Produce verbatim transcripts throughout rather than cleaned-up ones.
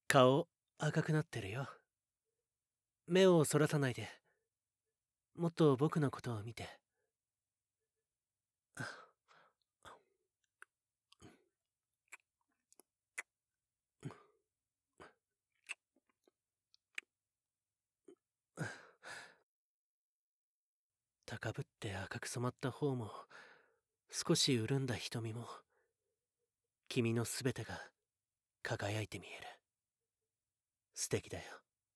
顔赤くなってるよ。目をそらさないで。もっと僕のことを見て。高ぶって赤く染まった方も、少し潤んだ瞳も、君のすべてが輝いて見える。素敵だよ。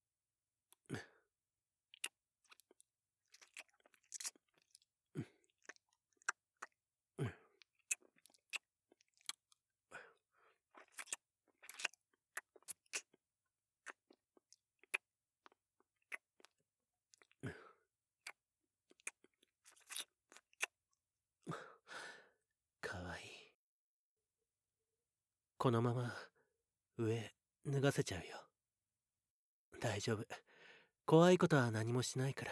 かわいい。このまま上脱がせちゃうよ。大丈夫。怖いことは何もしないから。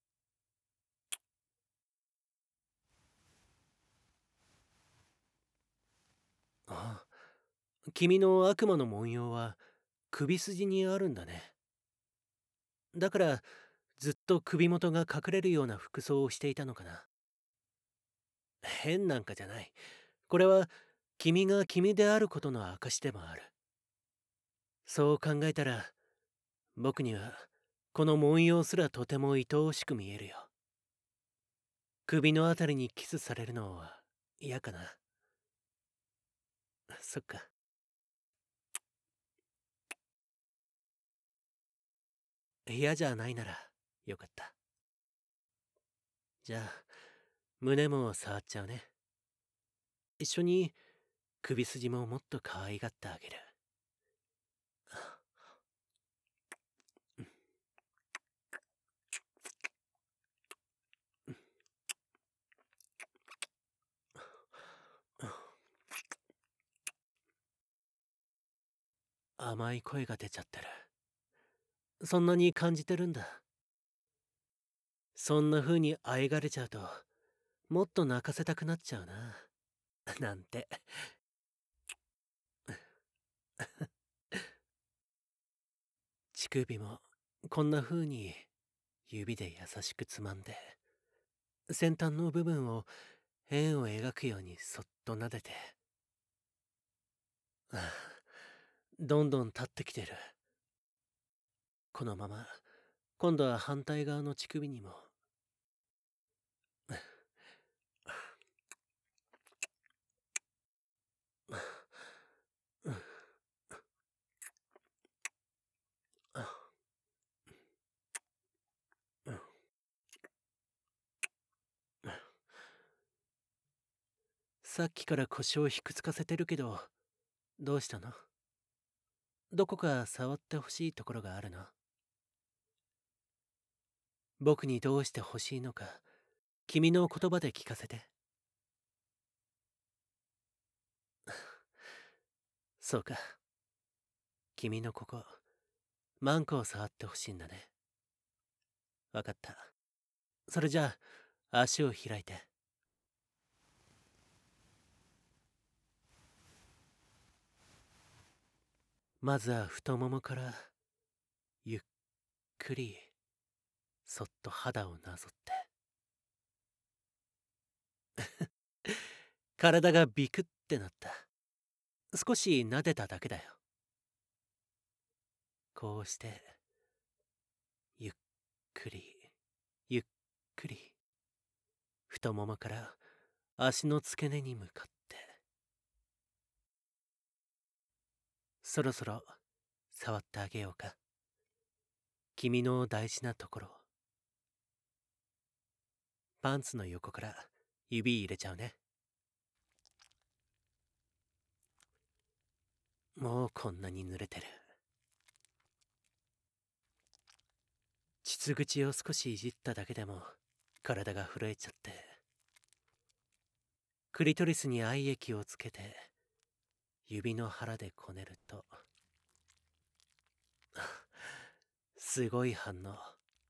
ああ、君の悪魔の文様は首筋にあるんだね。だからずっと首元が隠れるような服装をしていたのかな。変なんかじゃない。これは君が君であることの証でもある。そう考えたら僕にはこの文様すらとても愛おしく見えるよ。首のあたりにキスされるのは嫌かな。そっか。嫌じゃないならよかった。じゃあ胸も触っちゃうね。一緒に首筋ももっと可愛がってあげる。甘い声が出ちゃってる。そんなに感じてるんだ。そんな風にあえがれちゃうともっと泣かせたくなっちゃうな。なんて。乳首もこんな風に指で優しくつまんで先端の部分を円を描くようにそっと撫でて、ああ、どんどん立ってきてる。このまま今度は反対側の乳首にも。さっきから腰をひくつかせてるけど、どうしたの？どこか触ってほしいところがあるの？僕にどうしてほしいのか、君の言葉で聞かせて。そうか。君のここ、マンコを触ってほしいんだね。わかった。それじゃあ、足を開いて。まずは太ももから、ゆっくり、そっと肌をなぞって。体がビクってなった。少し撫でただけだよ。こうして、ゆっくり、ゆっくり、太ももから足の付け根に向かって。そろそろ触ってあげようか。君の大事なところ。パンツの横から指入れちゃうね。もうこんなに濡れてる。膣口を少しいじっただけでも体が震えちゃって。クリトリスに愛液をつけて指の腹でこねるとすごい反応。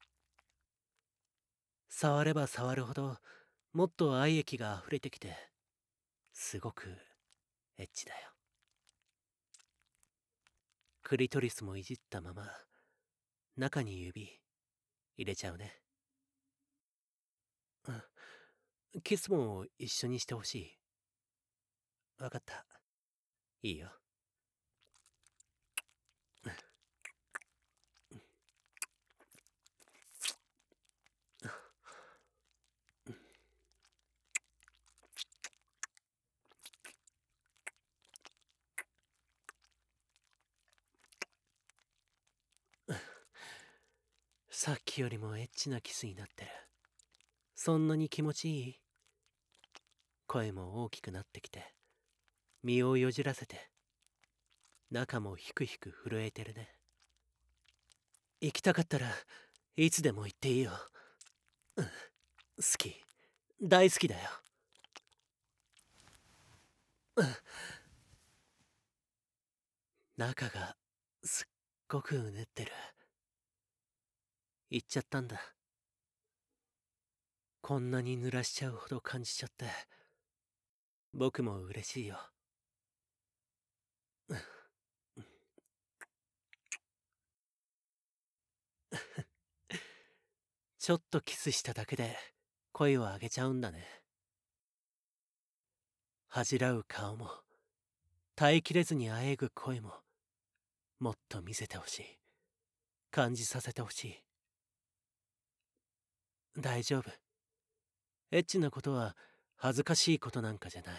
触れば触るほどもっと愛液が溢れてきてすごくエッチだよ。 クリトリスもいじったまま中に指入れちゃうね。うん、キスも一緒にしてほしい。わかった。いいよ。さっきよりもエッチなキスになってる。そんなに気持ちいい？声も大きくなってきて、身をよじらせて、中もひくひく震えてるね。行きたかったらいつでも行っていいよ。うん、好き、大好きだよ。うん、中がすっごくうねってる。行っちゃったんだ。こんなに濡らしちゃうほど感じちゃって、僕も嬉しいよ。ちょっとキスしただけで声を上げちゃうんだね。恥じらう顔も耐えきれずにあえぐ声ももっと見せてほしい。感じさせてほしい。大丈夫。エッチなことは恥ずかしいことなんかじゃない。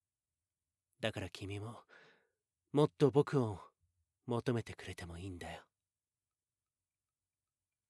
だから君ももっと僕を求めてくれてもいいんだよ。